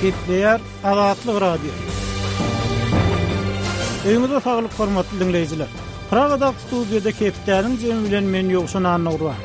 Gepleýär Azatlyk radio. Öňüňizde saglyk hormatly dinleýijiler. Pragada studiýada Kepdäniň jemi bilen men Ýogşan Annawrwan.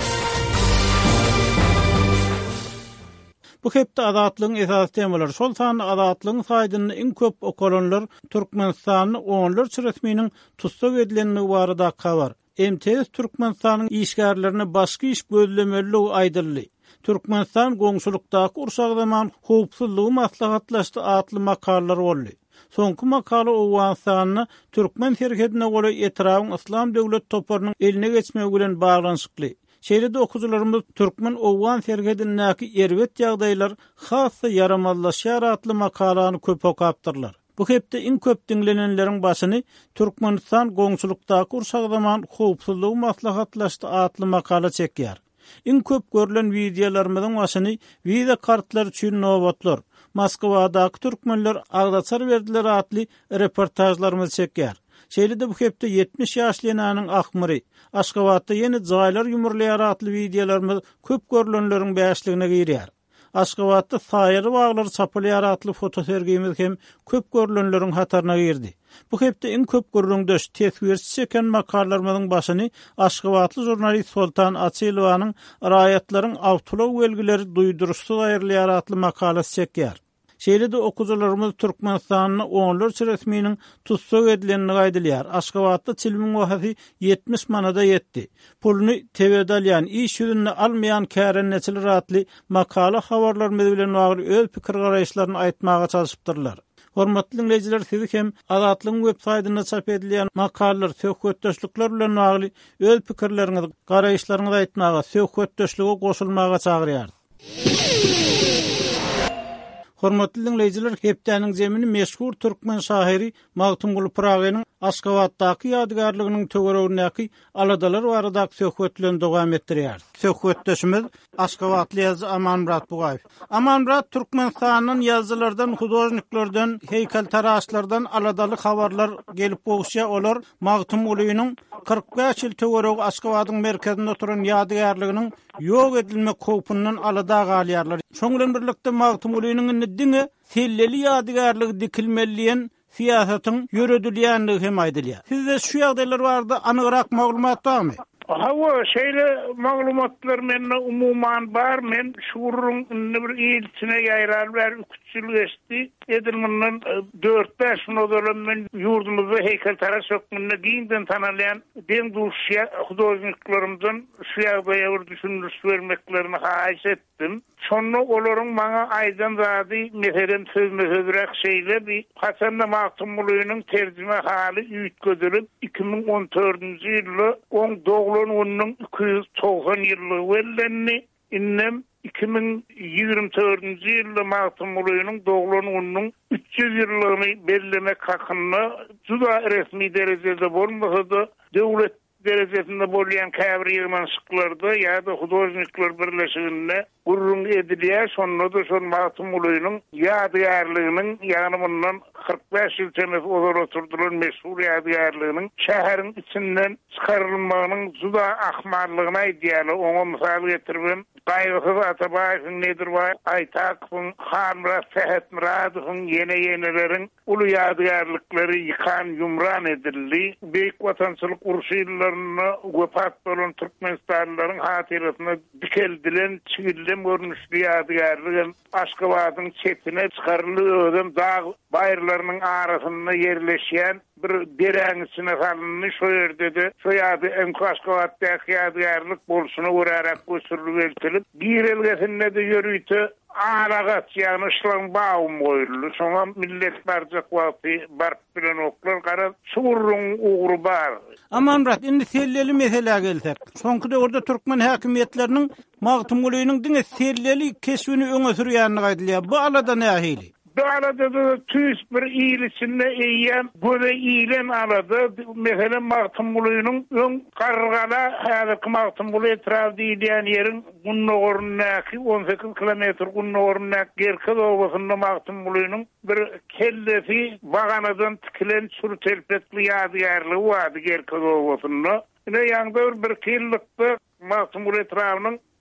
Bu hepde azatlygyň esas temalary şol sany azatlygyň saýdyny iň köp okulanlar Türkmenistanyň onlarça resminiň tutsak edilenligi barada habar. MTS Türkmenistanyň işgärlerini başga iş gözlemeligi aýdyldy. Türkmenistan goňşulukdaky urşak zaman howpsuzlygy maslahatlaşdy atly makallar boldy. Soňky makala Owganistanyny Türkmen herketine gola etrawyň İslam döwlet toparynyň eline geçmegi bilen baglanyşykly. Şeýlede okuwçylarymyz Türkmen Owgan herketindäki erbet ýagdaýlar hassa yaramazlaşýar atly makalany köp okapdyrlar. Bu hepde iň köp dinlenenleriň başyny Türkmenistan goňşulukdaky urşak zaman howpsuzlygy maslahatlaşdy atly makala çekýär. Iň köp görülen videolarymyzyň başyny video kartlar üçin nowatlar. Moskwadaky türkmenler agdaçar berdiler atly reportajlarymyzy çekýär. Şeýlede bu hepde 70 ýaşly enanyň akmyry, Aşgabatda ýeni jaýlar ýumurlaýar atly videolarymyz köp görülenleriň bäşligine girýär. Aşgabatda saýary baglary çapylýar atly fotosergimiz hem köp görülenleriň hataryna girdi. Bu hepde iň köp görülen teswirçi çeken makallaryň başyny Aşgabatly jurnalist Sultan Açylowanyň raýatlaryň awtolog belgileri duýduruşsyz aýrylýar atly makalası çekýär. Şeýlede okuwçylarymyz Türkmenistanyň onlarça resminiň tutsak edilenligi aýdylýar. Aşgabatda çilmiň wagty 70 manada ýetdi. Puluny tebede alýan, iş ýüzüne almaýan kärenneçiler atly makala habarlarymyz bilen bagly öz pikir garaýşlaryny aýtmaga çalışypdyrlar. Hormatly dinleýijiler, siz hem Azatlygyň web saýtyna çap edilýän makalar, söhbetdeşlikler bilen bagly öz pikirleriňizi, garaýşlaryňyzy aýtmaga, söhbetdeşlige goşulmaga çagyrýar. Hormatly dinleýijiler, Kepdäniň jemini meşhur türkmen şahyry Magtymguly Pragynyň Aşgabatdaky ýadgarlygynyň töweregindäki aladalar barada söhbetlerini dowam etdirýär. Söhbetdeşimiz Aşgabatly ýazgy Amanmurat Bugaýew. Amanmurat Türkmenistanyň ýazgylardan, hudojniklerden, heýkeltaraşlardan aladaly habarlar gelip bolşa olar Magtymgulynyň 45 ýyl töweregi Aşgabatyň merkezinde oturan ýadgarlygynyň ýok edilmek howpundan alada galýarlar. Şoň bilen birlikde Magtymgulynyň diňe selleli ýadgarlygy dikilmeliýän siýasatyň ýöredilýänligi hem aýdylýar. Sizde şu ýagdaýlar bardy, anygyrak maglumat barmy? Hawa şeýle maglumatlar menne umuman bar. Men şuurun bir ýylçyna ýaýralar üçüncü geçdi. Edilmenden 4-5 nodalan men ýurdumyzda heýkeltaraş sökmünde giňden tanalýan den duşya hudojniklarymdan şu ýagdaýa düşündürüş bermeklerini haýyş etdim. Şonu olaryň maňa aýdan zady meselem sözmezerek şeýle bir Hasan Magtymgulynyň terjime haly ýitgözülip 2014-nji ýyly 10 290 ýyly wellenni innem 2024-nji ýylda Magtymgulynyň doglanunyň 300 ýyllygyny bellemek hakyna juda resmi derejede bolmasa döwlet derejesinde bolýan käbir ýygmanşyklarda ýa-da hudojnikler birleşiginde gurrun edilýär. Şonda da şol Magtymgulynyň ýadgarlygynyň ýagny bundan 45 ýyl temel oturdulan meşhur ýadgarlygynyň şäheriň içinden çykarylmagynyň juda ahmarlygyna aýdýar. Oňa mysal getiribim. Gaýgysyz Atabaýewiň nedir we Aýtakowyň, Hamrat Sehetmuradowyň ýene-ýeneleriň uly ýadgarlyklary ýykan ýumran edildi. Beýik watançylyk urşylaryny wepat bolan türkmenistanlylaryň hatyrasyna dikeldilen çigilden görnüşli ýadgarlygy Aşgabatyň çetine çykarylýan dağ baýrlarynyň arasynda ýerleşýän bir dereň içine salyndy. Şo ýerde de şo ýady Aşgabatdaky ýadgarlyk bolşuny görerek gösürilip bir elgesinde de ýörüýti alagat ýagny şlan baum goýuldy. Şoňa millet barjak wagty barp bilen oklar gara şuurun ugru bar. Amanmurat, indi selleli mesele gelsek. Soňky döwürde türkmen häkimetleriniň Magtymgulynyň diňe selleli keşbini öňe sürýänligi aýdylýar. Bu alada nähili? Bu alada da tüys bir ýyl içinde eýýän göze ýylen alada mesela Magtymgulynyň öň gargala häzirki Magtymguly etrafy diýilýän ýeriň Gunnogorundaky 18 kilometr Gunnogorundaky Gerke dowasynda Magtymgulynyň bir kellesi baganadan tikilen sürtelpetli ýadgarlygy wady Gerke dowasynda. Ine ýangda bir kylykda Magtymguly etrawynyň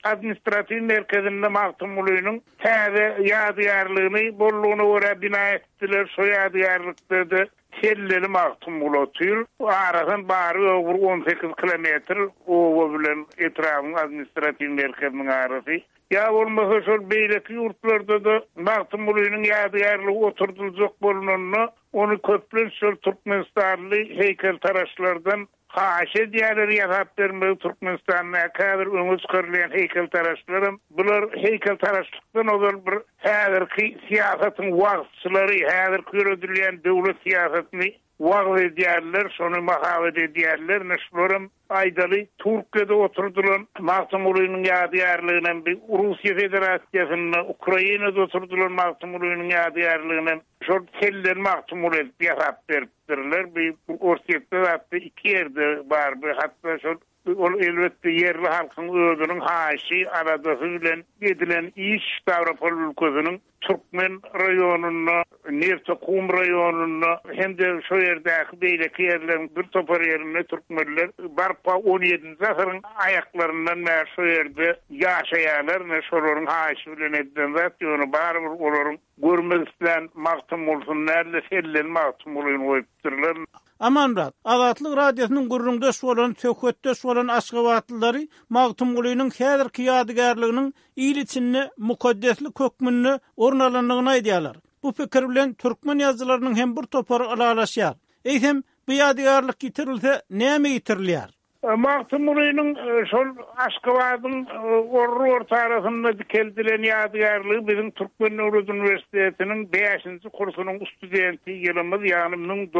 administrativ merkezinde Magtymgulynyň täze ýadygarlygyny bollugyna görä bina etdiler. Şo ýadygarlykda Selleli Magtymguly otyr. Aradan bary 18 kilometr o bilen etrafyň administrativ merkeziniň arasy. Ya bolmasa şol beýleki ýurtlarda da Magtymgulynyň ýadygarlygy oturduljak bolanyny onu köplen şol Türkmenistanly heykeltaraşlardan haşe diýerler ýasap bermeli. Türkmenistan'a kadar öňe çykyrylýan heykeltaraşlarym bular heykeltaraşlykdan ozal bir häzirki siýasatyň wagtçylary, häzir görüldülen döwlet siýasatyny wagt edýärler, şonu mahawet edýärler. Näşlerim aýdaly Türkiýede oturdular. Magtymgulynyň ýadygarlygyny bir Russiýa Federasiýasyna, Ukrainada oturdular Magtymgulynyň ýadygarlygyny. Şol Selleli Magtymguly ýasap beripdirler. Bir orsiýetde hatda 2 ýerde bar, hatda şol ol elbetde yerli halkyň özüniň haşy aradasy bilen edilen iş Stavropol ülkesiniň Türkmen raýonuny, Nertekum raýonuny hem-de şo ýerdäki beýleki ýerleriň bir topar ýerine türkmenler barpa 17-nji asyryň aýaklaryndan näme şo ýerde ýaşaýarlar, näme şolaryň haşy bilen edilen zat ýöne bar olaryň görmek isleýän Magtymgulyny Selleli Magtymgulyny goýupdyrlar. Amanrat, Azatlyk radiosynyň gurrundaş bolan, tökötdeş bolan Aşgabatlylary Magtymgulynyň häzirki ýadygarlygynyň ýylyçynny, mukaddeslik hökmünni ornalandygyny aýdýarlar. Bu pikir bilen türkmen ýazgylarynyň hem bir topar alalaşýar. Eýsem, bu ýadygarlyk ýitirilse, näme ýitirilýär? Magtymgulynyň şol Aşgabatyň orta arasynda keldilen ýadygarlygy bizim Türkmen Nowruz Üniversitetiniň 5-nji kursunyň studenti ýylymyz, ýani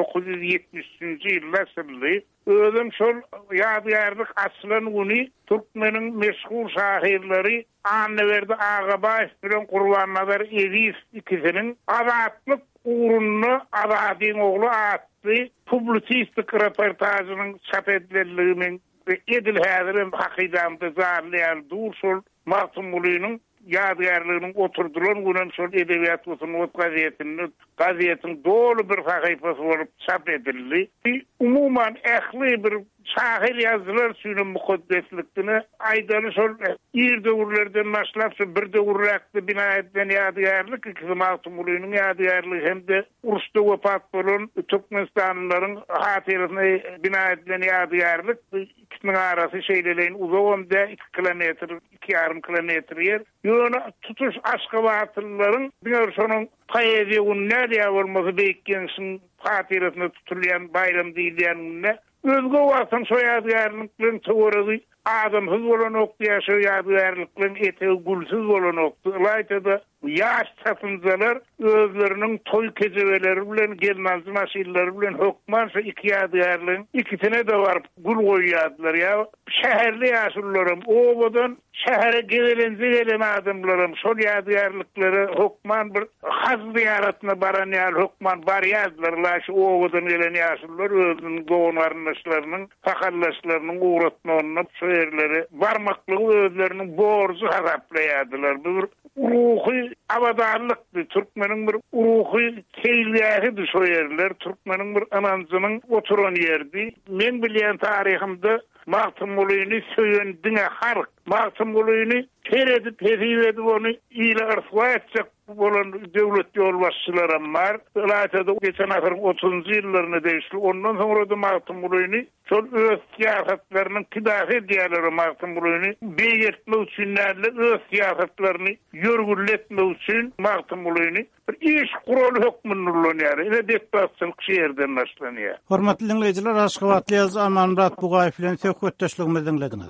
1973-nji ýylda syrly. Özüm şol ýadygarlyk aslan güni Türkmeniň meşhur şahirleri Anneberdi Ağabaýew bilen Gurbannabar Edis ikisiniň azatlyk uğrunda Azadiň oglu atly publisistik reportajynyň çap edilenliginiň edil häzirin hakydamda zarlayan durşul Magtymgulynyň ýadygarlygynyň oturdulan günem şol edebiýat gazetini gazetin dolu bir sahypasy bolup çap edildi. Umuman ähli bir şahir ýazgylar üçin mukaddeslikini aýdaly şol ýerde urlerden başlap bir de urrakdy bina edilen ýadygarlyk ikisi Magtymgulynyň ýadygarlygy hem-de uruşda wepat bolan Türkmenistanlylaryň hatyryny bina edilen ýadygarlyk ikisiniň arasy şeýleleýin uzagynda 2 kilometr, 2,5 kilometr ýer. Ýöne tutuş Aşgabatlylaryň bir şonuň paýeziýa näde bolmasy beýikkensiň hatyryny tutulýan bayram diýilýän özge wagtyň şo ýadygarlyklaryň töweregi adamsyz bolan okdy ýaşaw ýadygarlyklaryň etegi gulsuz bolan okdy. Laýtada ýaş satynjalar özleriniň toý kejebeleri bilen gelmez maşinleri bilen hökman şu 2 ýadygarlygyň ikisine de baryp gul goýýardylar ýa. Şäherli ýaşullarym obadan şähere gelen adamlarym şol ýadygarlyklary hökman bir haz ziyaretine baran ýaly hökman bar ýazdylar. Laş obadan gelen ýaşullar özüniň goňarnaşlarynyň takallaşlarynyň uğratmagyny şu ýerlere barmaklygy özleriniň borjy hasaplaýardylar. Bu ruhy abadanlykdy. Türkmeniň bir ruhy keýlýäri şu ýerler. Türkmeniň bir ananjynyň oturan ýerdi. Men bilýän taryhymda Magtymgulyny söýendiňe hark. Magtymgulyny teredip edip onu ýyla yrfwa etjek bolan döwlet ýolbaşçylary bar. Laýtada geçen asyryň 30-njy ýyllaryna değişdi. Ondan soňra da Magtymgulyny şol öz siýasatlarynyň kidahy diýerler Magtymgulyny beýetmek üçin öz siýasatlaryny ýörgületmek üçin Magtymgulyny bir iş kuraly hökmüni ullanýar. Ine deputatçylyk şeýerden başlanýar. Hormatly dinleýijiler, Aşgabatly ýaz Amanrat Bugaýew bilen söhbetdeşligimizi dinlediňiz.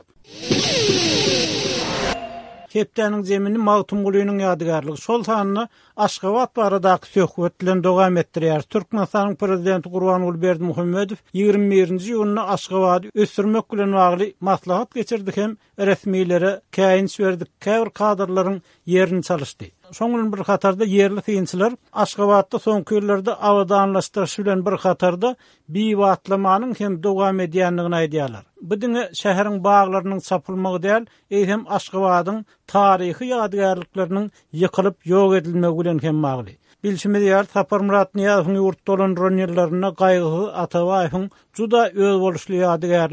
Hepdäniň zemini Magtymgulynyň ýadygarlygy. Şol sanyny Aşgabat baradaky söhbet bilen dowam etdirýär. Türkmenistanyň prezidenti Gurbanuly Berdimuhammedow 21-nji ýylyny Aşgabaty ösürmek bilen bagly maslahat geçirdik hem resmiýlere käýin berdik. Käbir kadrlaryň ýerini çalyşdy. Şoňun bir hatarda yerli synçylar Aşgabatda soňky ýyllerde awadanlaşdyryş bilen bir hatarda biwatlamanyň hem dowam edýändigini aýdýarlar. Bu diňe şäheriň baglarynyň çapylmagy däl, hem Aşgabatyň taryhy ýadygarlyklarynyň ýykylyp ýok edilmegi bilen hem magly. Bilşimiz ýar Tapar Murat Niýazowyň ýurtda olan ýerlerine gaýgy Atabaýewiň juda öz boluşly ýadygarlygy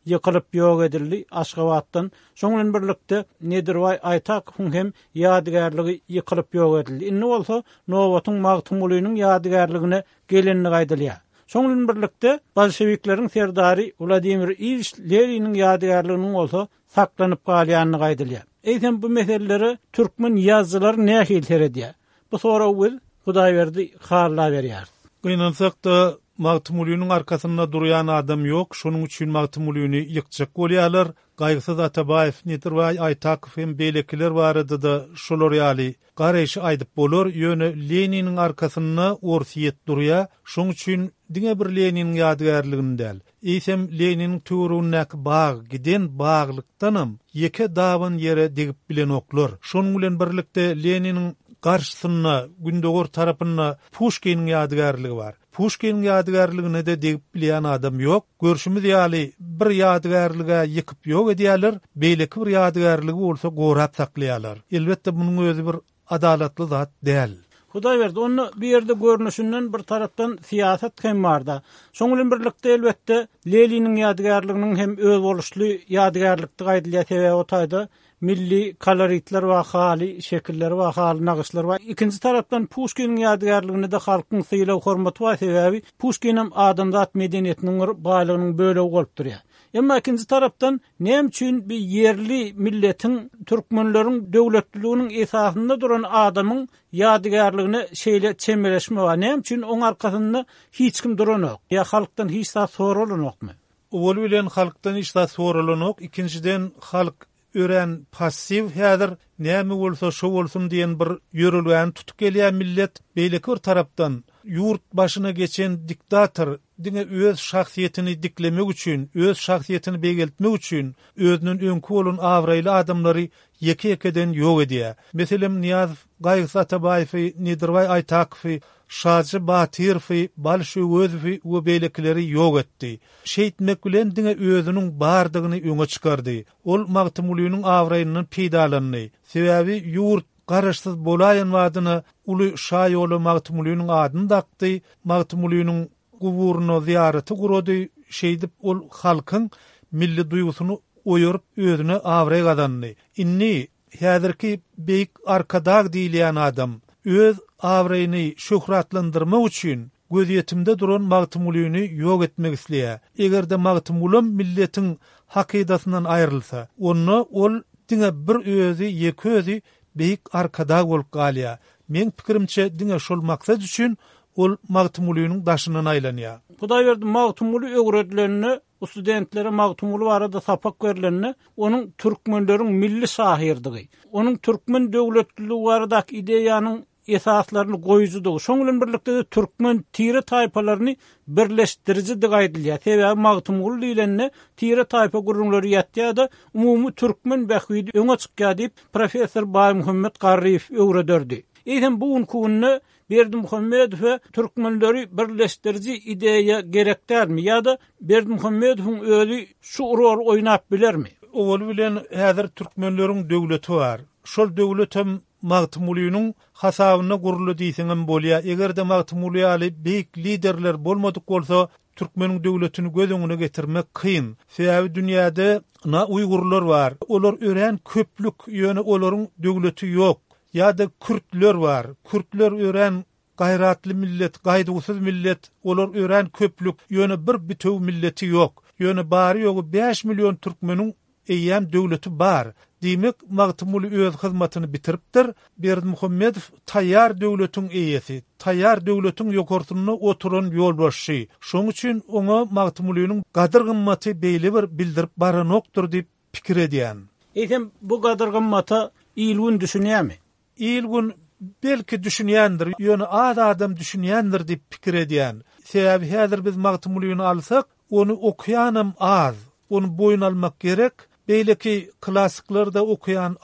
ýykylyp ýok edildi Aşgabatdan. Şoňlan birlikde Nedirway Aytakowyň hem ýadygarlygy ýykylyp ýok edildi. Indi bolsa Nowatyň Magtumulynyň ýadygarlygyna gelenini gaýdylýar. Şoňlan birlikde bolşewikleriň serdary Vladimir Ilyich Leniniň ýadygarlygynyň bolsa saklanyp galýanyny gaýdylýar. Eýsem bu meseleleri türkmen ýazgylary nähil teredýär. Bu sora ul Hudaýberdi harla berýär. Gynansak da Magtumulynyň arkasynda durýan adam ýok, şonuň üçin Magtumulyny ýykjak bolýarlar. Gaýgysyz Atabaýew, Nedirway Aytakow hem beýlekiler barady da şolar ýaly garaşy aýdyp bolar, ýöne Leniniň arkasynda orsiyet durýar. Şoň üçin diňe bir Leniniň ýadygarlygyny däl. Eýsem Leniniň töweründäki bagy giden baglykdanam ýeke dawan ýere degip bilen oklar. Şonuň bilen birlikde Leniniň garşysyna, Gündogor tarapyna Pushkiniň ýadygarlygy bar. Pushkiniň ýadygarlygyny da degip bilýän adam ýok. Görşümüz ýaly bir ýadygarlyga ýykyp ýok edýärler, beýleki bir ýadygarlygy bolsa gorap saklaýarlar. Elbetde munyň özü bir adalatly zat däl. Hudaýberdi onu bir ýerde görnüşinden bir tarapdan siýasat hem barda. Şoňlan birlikde elbetde Leniniň ýadygarlygynyň hem öz boluşly ýadygarlykdy gaýdylýar sebäbi otayda milli koloritler we haly şekiller we haly nagyşlar we ikinji tarapdan Pushkiniň ýadygarlygyny da halkyň syýlaw hormaty we sebäbi Pushkin hem adamzat medeniýetiniň baýlygynyň bölegi bolup durýar. Emma ikinji tarapdan näme üçin bir yerli milletin türkmenleriň döwletliginiň esasynda duran adamyň ýadygarlygyny şeýle çemeleşme we näme üçin oň arkasynda hiç kim duranok ýa halkdan hiç zat soralanokmy? Ol bilen halkdan hiç zat soralanok. İkinciden halk ören passiv häzir näme bolsa şo bolsun diýen bir ýörülgän tutup gelýän millet beýleki bir tarapdan ýurt başyna geçen diktator diňe öz şahsiýetini diklemek üçin, öz şahsiýetini beýgeltmek üçin özünün öňkü bolan awraýly adamlary ýeke-ýekeden ýok edýär. Meselem Niýaz Gaýgysy Atabaýew, Nedirway Aytakow, Şazy Batyrow, Balşewizow we beýlekileri ýok etdi. Şeýtmek bilen diňe özüniň bardygyny öňe çykardy. Ol Magtumulynyň awraýynyň peýdalanyny, sebäbi ýurt garaşsyz bolaýan wadyna uly şaýoly Magtumulynyň adyny dakdy. Magtumulynyň guburuny ziýarety gurady. Şeýdip ol halkyň milli duýgusyny oýurup özüne awraý gazandy. Inni häzirki beýik arkadag diýilýän adam öz awraýyny şöhratlandyrmak üçin göz ýetimde duran Magtumulyny ýok etmek isleýär. Egerde Magtumulym milletiň hakydasynyň aýrylsa, onu ol diňe bir özü, ýeki özü beýik arkadag bolup galýar. Men pikirimçe diňe şol maksat üçin ol Magtumulynyň daşynyň aýlanýar. Hudaýberdi Magtumuly öwredlerini, studentlere Magtumuly barada sapak berlerini, onun türkmenleriň milli şahyrdigi, onun türkmen döwletligi baradaky ideýanyň esaslaryny goýujudygy. Şoňlan birlikde türkmen tire taýpalaryny birleşdirici diýilýär. Sebäbi Magtumuly diýilende tire taýpa gurulmary ýatýar-da umumy türkmen bähwidi öňe çykýar diýip professor Baýmuhammed Garryf öwrederdi. Eýsem bu unkuny Berdimuhammedow türkmenleri birleşdirici ideýa gerekdärmi ýa-da Berdimuhammedowyň özü şu rol oýnap bilermi? Ol bilen häzir türkmenleriň döwleti bar. Şol döwlet hem Magtumulynyň hasabyna guruldy diýseňem bolýar. Egerde Magtumuly ýaly beýik liderler bolmadyk bolsa, türkmeniň döwletini göz öňüne getirmek kyn. Sebäbi dünýäde Uýgurlar bar. Olar ören köplük ýöne olaryň döwleti ýok. Ýa-da Kürtler bar. Kürtler ören gaýratly millet, gaýdygysyz millet, olar ören köplük ýöne bir bitew milleti ýok. Ýöne bary ýogy 5 million türkmeniň eýýän döwleti bar. Diýmek Magtumuly öz hyzmatyny bitiripdir. Berdimuhammedow taýýar döwletiň eýesi, taýýar döwletiň ýokartyna oturan ýolbaşçy. Şoň üçin oňa Magtumulynyň gadyr gymmaty beýle bir bildirip baranokdur diýip pikir edýän. Eýsem bu gadyr gymmata ilgün düşünýärmi? İlgün belki düşünýändir, ýöne az adam düşünýändir diýip pikir edýän. Sebäbi häzir biz Magtumulyny alsak, onu okuyanam az, onu boyun almak gerek. Beýleki klassiklarda okuyan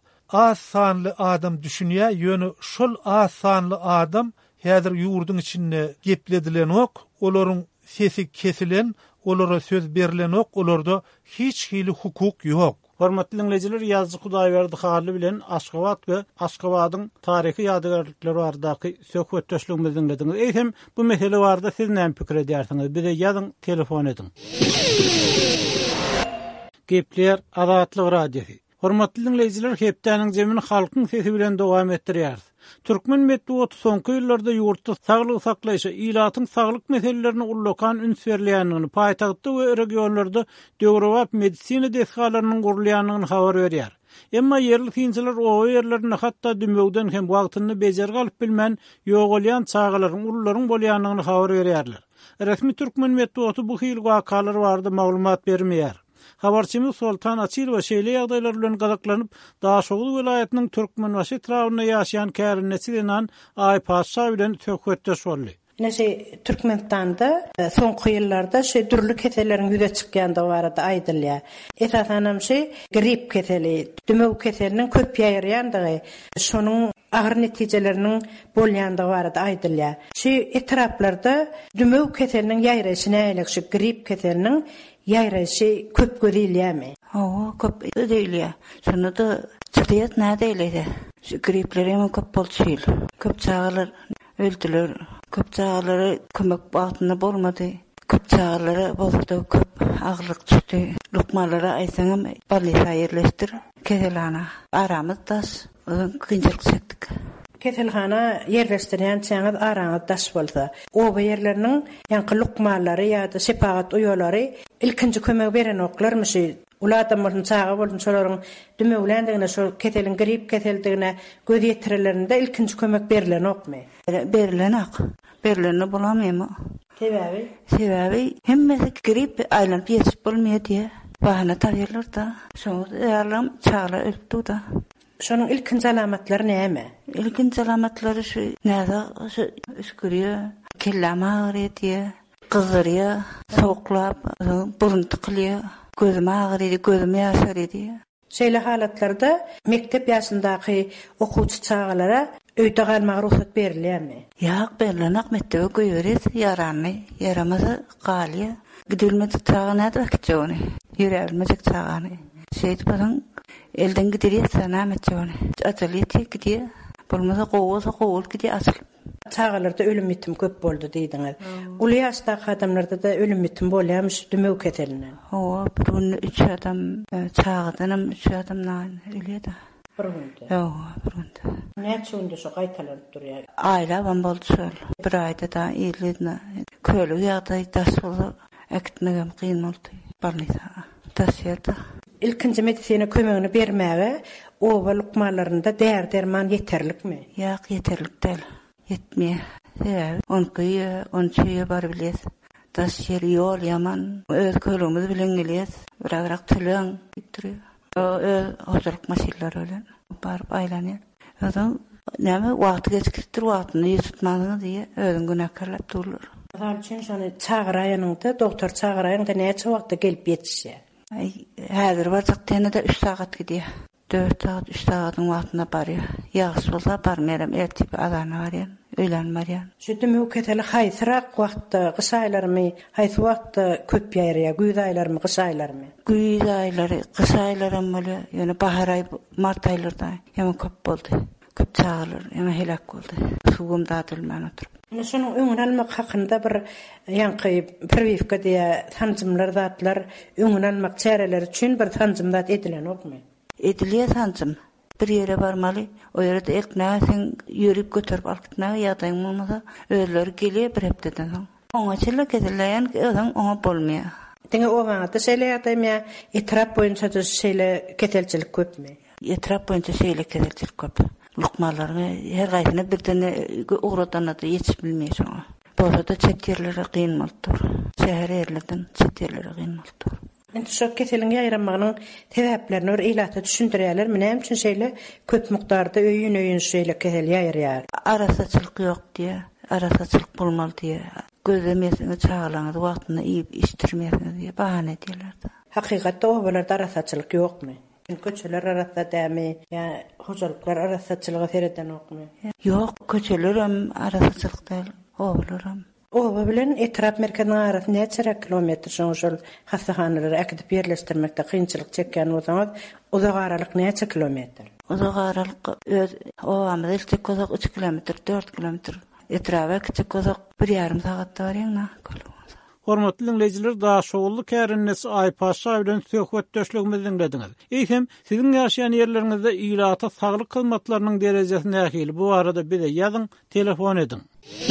az sanly adam düşünýär, ýöne şol az sanly adam häzir ýurdun içinde gepledilen ok, olaryň sesi kesilen, olara söz berilen ok, olarda hiç hili hukuk ýok. Hormatly dinleyijiler, ýazgy Hudaýberdi Harly bilen Aşgabat we Aşgabatyň taryhy ýadygarlyklary baradaky söhbetdeşligimizi dinlediňiz. Eýsem bu mesele barada siz näme pikir edýärsiňiz? Bize ýazyň, telefon edin. Gepler Azatlyk radiosu. Hormatly dinleyijiler, hepdeniň jemini halkyň sesi bilen dowam etdirýär. Türkmen medeniýeti soňky ýyllarda ýurtda saglyk saklaýşy, ilatyň saglyk meselelerini ullakan üns berilýändigini, paýtagtda we regionlarda döwrewap medisina dehgalarynyň gurulýanyny habar berýär. Emma yerli finçiler o yerlerine hatda dümöwden hem wagtyny bejer galyp bilmän ýogalýan çağalaryň, ullaryň bolýanyny habar berýärler. Resmi Türkmen medeniýeti bu hil wakalar barada maglumat bermeýär. Habarçymyz Sultan Açil we şeýle ýagdaýlar bilen gazaklanyp, Daşoğlu vilayatynyň Türkmenbaşy trawyna ýaşaýan kärinesinden Aýpaşa bilen söhbetdeş boldy. Näşe Türkmenistanda soňky ýyllarda şu türlü kesellerin ýüze çykýandygy barada aýdylýar. Esasanam grip keseli, dümöw keseliniň köp ýaýrýandygy, şonuň agyr netijeleriniň bolýandygy barada aýdylýar. Şu etraplarda dümöw keseliniň ýaýraşyna elek şu grip keseliniň ýaýraşy köp görülýärmi? Köp görülýär. Şonu da çytyat näde eýledi. Şu griplerim köp bolýar. Köp çağalar öldüler. Köp çağaları kömek bagtyna bolmady. Köp çağaları boldy, köp agyrlyk düşdi. Lukmalara aýsaňam balisa ýerleşdir. Keselhana aramyzdas kynçylyk çekdik. Keselhana ýerleşdirýän çaňyz araňyz daş bolsa, o ýerleriniň ýanky lukmalary ýa-da sepagat uýalary ilkinji kömek beren oklarmyşy? Uladamyň çağa bolsun şolaryň dümöwlendigine, şol keselin grip keseldigine göz ýetirelerinde ilkinji kömek berilen okmy? Berilen ok. Berileni bulamaymy. Sebebi hemmesi grip aýlanyp ýetip bolmaýar diýe bahana taýýarlar da. Şoňa ýarlam çağla öldü da. Şonuň ilkinji alamatlary näme? İlkinji alamatlary şu näde üskürýär, kelläme agyrýar, gyzyrýar, soňuklap, burun tykylýar, gözüm agyrýar, gözüm ýaşarýar. Şeýle halatlarda mektep ýaşyndaky okuwçy çağalara öýde galmagy ruhsat berilýärmi? Ýok, berilenak mektebe goýberýär, ýarany, yaramasa galýa. Gidilmedi çağa näde bakjony? Ýürelmejek çağany. Şeýdi bilen elden giderýär sana metjony. Atelyýe gidýär. Bolmasa gowul gidýär asl. Çağalarda ölüm bitim köp boldy diýdiňiz. Uly ýaşdaky adamlarda da ölüm bitim bolýarmy dümöw keselinden? Bir 3 adam çağadanam 3 adamdan ölýär. Bir günde. Bir günde. Näçe günde şu gaýtalanıp durýar? Aýla boldy şol. Bir aýda da ýerlerine köle ýagdaý daş bolup, äktmegem kyn boldy. Barnisa taşýardy. İlkinji medisina kömegini bermäge oba lukmalarynda derman ýeterlikmi? Ýok, ýeterlik däl. Yetmeýär. Onçy bar bilýär. Daş ýer ýol ýaman, öz kölümiz bilen gelýär. Birazrak tüleň ýitdirýär. Hozurlyk maşinalary bilen barıp aýlanýar. Adam näme wagty geçirdir, wagtyny ýetmänigi diýe özüň günakarlap durlar. Misal üçin şonu çağıraýanyňda, doktor çağıraýanda näçe wagtda gelip ýetişýär? Häzir barjak tenede 3 saat gidýär. 4 saat, 3 saatyň wagtyna barýar. Ýagşy bolsa barmeram, ertip adana barýar, öýlenmerýär. Şu dümöw keseli haýsyrak wagtda, gyş aýlarmy, haýsy wagtda köp ýaýrýar, güýz aýlarmy, gyş aýlarmy? Güýz aýlary, gyş aýlarym bolýar, ýöne bahar aý, mart aýlarda ýaman köp boldy. Köp çağalar, ýaman helak boldy. Suwum datylman oturup. Şonuň öňüne almak hakynda bir ýanky прививка diýe tanjymlar zatlar öňüne almak çäreleri üçin bir tanjymdat edilen okmy? Edilýär tanjym. Bir ýere barmaly, o ýerde eknäsiň ýörüp götürüp alkytmagy ýagdaýyň bolmasa, özleri gelýär bir hepdeden soň. Oňa çyla keselýän adam oňa bolmaýar. Diňe oňa da şeýle ýagdaýmy, etrap boýunça da şeýle keselçilik köpmi? Etrap boýunça şeýle keselçilik köp. Lukmalarga her gaýsyna birden uğradanada ýetip bilmeýär şoňa. Bolsa da çet ýerlere gyn boldur. Şäher ýerlerden çet ýerlere gyn boldur. Enti şu keselin ýaýranmagynyň sebäplerini bir ilata düşündirýärler. Näme üçin şeýle köp mukdarda öýün şeýle kesel ýaýrýar? Arasaçylyk ýok diýe, arasaçylyk bolmaly diýe. Gözlemesini çağalaňyz wagtyny iýip iştirmeýär diýe bahane edýärler. Hakykatda obalarda arasaçylyk ýokmy? Köçeler arasında dämi, ýa hojalyklar arasaçylyga sereden okmy? Ýok, köçeler hem arasaçylyk däl, obalar. Oba bilen etrap merkezine arasında näçe kilometr şol hastahanalary äkidip ýerleşdirmekde kynçylyk çekýän bolsaňyz, uzak aralyk näçe kilometr? Uzak aralyk obamyz ilk kozak 3 kilometr, 4 kilometr. Etrapa kiçik kozak 1,5 sagatda barýar. Hormatly dinleyijiler, daha şowully kärinnes Aypaşa bilen söhbetdeşligimizi dinlediňiz. Eýsem, siziň ýaşaýan ýerleriňizde ilata saglyk hyzmatlarynyň derejesi nähili? Bu arada bir de ýazyň, telefon ediň.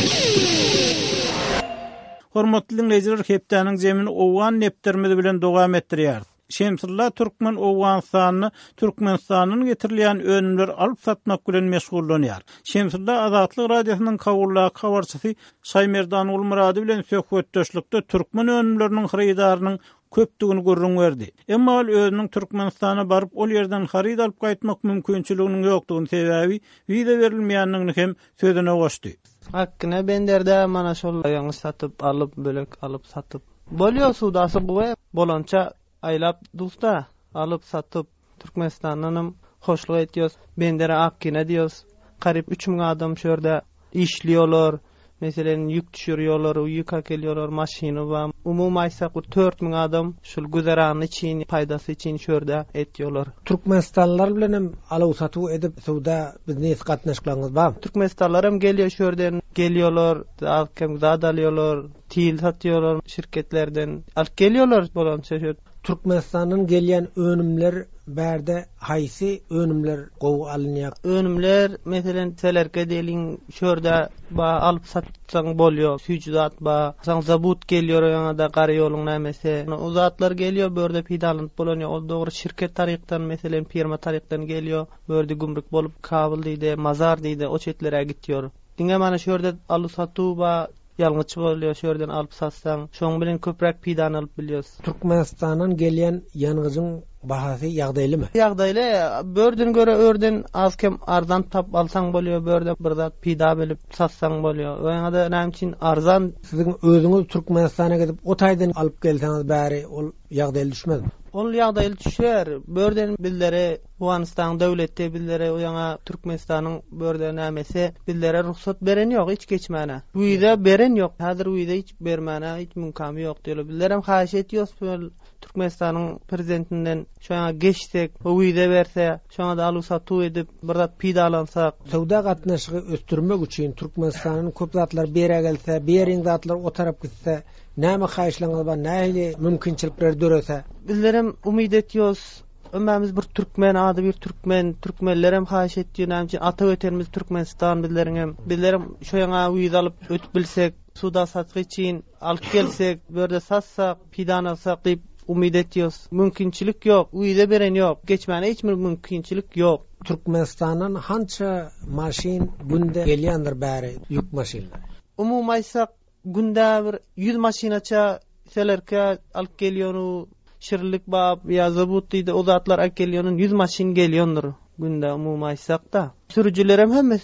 Hormatly dinleyijiler, hepdeniň jemin owan neptermedi bilen dowam etdirýär. Şemsulla Türkmen Owganstanyny Türkmenistanyň getirilýän önümler alyp satmak bilen meşgullanýar. Şemsulla Azatlyk radiosynyň kawurlaky habarçysy Saýmerdan Ulmurady bilen söhbetdeşlikde türkmen önümleriniň harydarynyň köpdigini görüň berdi. Emma ol özüniň Türkmenistana baryp ol ýerden haryd alyp gaýtmak mümkinçiliginiň ýokdugyny sebebi wiza berilmeýändigini hem sözüne goşdy. Hakkına benderde mana şol ýaňy satyp alyp bölek alyp satyp bolýar suwdasy gowy bolança aylap dusta alıp satıp Türkmenistan'nın hoşluq etýär. Bendere akkine diýär. Garip 3000 adam şurada işliyorlar. Meselen yük düşürýärler, yük akelýärler, maşyna we umumy aýsak 4000 adam şol güzerany için, paýdasy için şurada etýärler. Türkmenistanlar bilen hem alyp satyp edip suwda bizni gatnaşyklaryňyz bar. Türkmenistanlar hem gelýär şurdan, gelýärler, alkem zat alýarlar, til satýarlar şirketlerden. Alyp gelýärler bolança şu Türkmenistan'ın gelýän önümler berde haýsy önümler gowy alınýar. Önümler meselen selerke deliň şurada ba alyp satsaň bolýar. Süýjüzat ba saň zabut gelýär ýa-da gary ýoluň nämese. O zatlar gelýär börde pidalanyp bolanýar. O dogry şirket tarykdan meselen firma tarykdan gelýär. Börde gümrük bolup Kabul diýdi, Mazar diýdi, o çetlere gitýär. Diňe mana şurada alyp satuw ba ýalňyç bolýar şerden alyp satsaň, şoň bilen köprek pidan alyp bilýäs. Türkmenistan'dan gelýän ýanygyjyň bahasy ýagdaýlymy? Ýagdaýly, börden göre örden azkem arzan tap alsaň bolýar, börde bir zat pida bilip satsaň bolýar. Oňa-da näme üçin arzan? Siziň özüňiz Türkmenistana gidip o taýdan alyp gelseňiz bäri ol ýagdaýly düşmezmi? Ol ýagdaýly düşer. Börden billere Owganistan döwleti billere oňa Türkmenistanyň börde nämese billere ruhsat beren ýok, hiç geçmäne. Wiza beren ýok. Häzir wiza hiç bermäne, hiç mümkami ýok diýler. Billerem haýyş etýär Türkmenistanyň prezidentinden şoňa geçsek, o wiza berse, şoňa da alyp satuw edip bir zat pidalansak, sowda gatnaşygy östürmek üçin Türkmenistanyň köp zatlar bere gelse, beriň zatlar o tarap gitse, näme haýyşlaryňyz bar, näme mümkinçilikler dörese? Bizlerem umyt etýäs. Ömmämiz bir Türkmen ady bir Türkmenlerem haýyş etýär näme ata öterimiz Türkmenistan bizlerim şo ýaňa wiza alyp ötüp bilsek, suda satgy için alyp gelsek, börde satsak, pidan alsak diýip umyt etýäs. Mümkinçilik ýok, wiza beren ýok, geçmäne hiç mümkinçilik ýok. Türkmenistan'dan hança maşin günde gelýändir bäri ýük maşinleri? Umumy aýsak günde bir 100 maşinaça selerke alyp gelýär. Şirlik bab ýa zabut diýdi, o zatlar akelýänyn 100 maşin gelýändir günde umumy aýsak da. Sürüjilerem hemmesi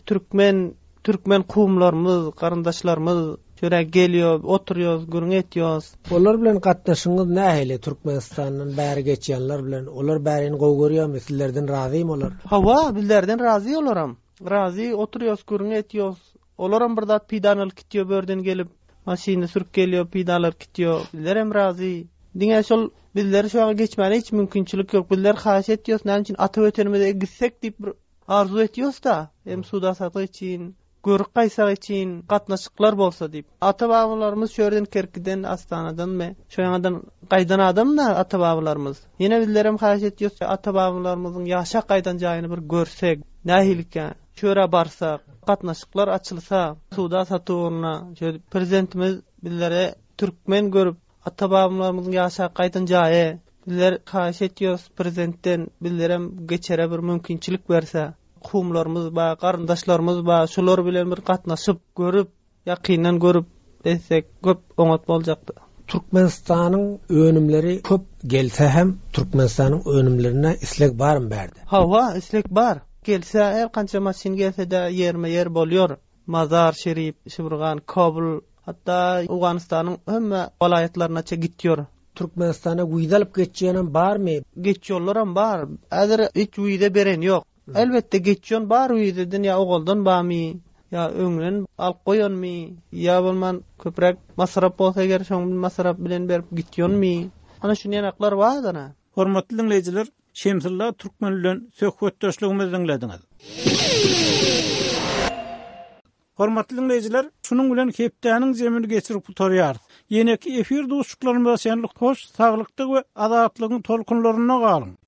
Türkmen kumlarymyz, garandaşlarymyz şöre gelýär, oturýar, gürüň etýär. Olar bilen gatnaşyňyz nähili Türkmenistanyň bäri geçýänler bilen? Olar bärini gowy görýärmi? Sizlerden razymy olar? Hawa, bizlerden razy olaram. Razy oturýar, gürüň etýär. Olaram bir zat pidan alyp gitýär, börden gelip maşyny sürüp gelýär, pidan alyp gitýär. Bizlerem razy. Diňe şol bizler şoňa geçmäne hiç mümkinçilik ýok. Bizler haýyş etýär, näme üçin ata öterimize gitsek diýip bir arzu etýär da, hem suda satgy için, görük gaýsak için, gatnaşyklar bolsa diýip. Ata babalarymyz şerden Kerkiden, Astanadan şoňadan gaýdan adam da ata babalarymyz. Ýene bizlerem haýyş etýär, ata babalarymyzyň ýaşa gaýdan jaýyny bir görsek, nähilike şöre barsak, gatnaşyklar açylsa, suda satywyna, şöyle prezidentimiz bizlere türkmen görüp ata babalarymyzyň ýaşa gaýdan jaýy, bizler haýyş etýär prezidentden bizlerem geçere bir mümkinçilik berse, kumlarymyz ba, garandaşlarymyz ba, şolar bilen bir gatnaşyp görüp, ýakynan görüp desek köp oňat boljakdy. Türkmenistanyň önümleri köp gelse hem Türkmenistanyň önümlerine isleg barmy berdi? Hawa, isleg bar. Gelse her kança maşin gelse de yerme yer bolýar. Mazar Şerif, Şiburgan, Kabul, hatta Owganistanyň hemme welaýatlaryna gitýär. Türkmenistana wiza alyp geçýän barmy? Geçýärleram bar. Häzir hiç wiza beren ýok. Elbetde geçýän bar wizadan ýa oguldan bamy, ýa öňden alyp goýanmy, ýa bolman köprek masrap bolsa eger şoň masrap bilen berip gitýänmi? Ana şu ýanaklar bar-da. Hormatly dinleyijiler, Şemsulla Türkmen bilen söhbetdeşligimizi dinlediňiz. Hormatly dinleyijiler, şunun bilen hepdäniň zemini geçirip tutarýar. Ýene-ki efir dostluklarymyza şenlik hoş, saglyklyk we adatlygyň tolkunlaryna galyň.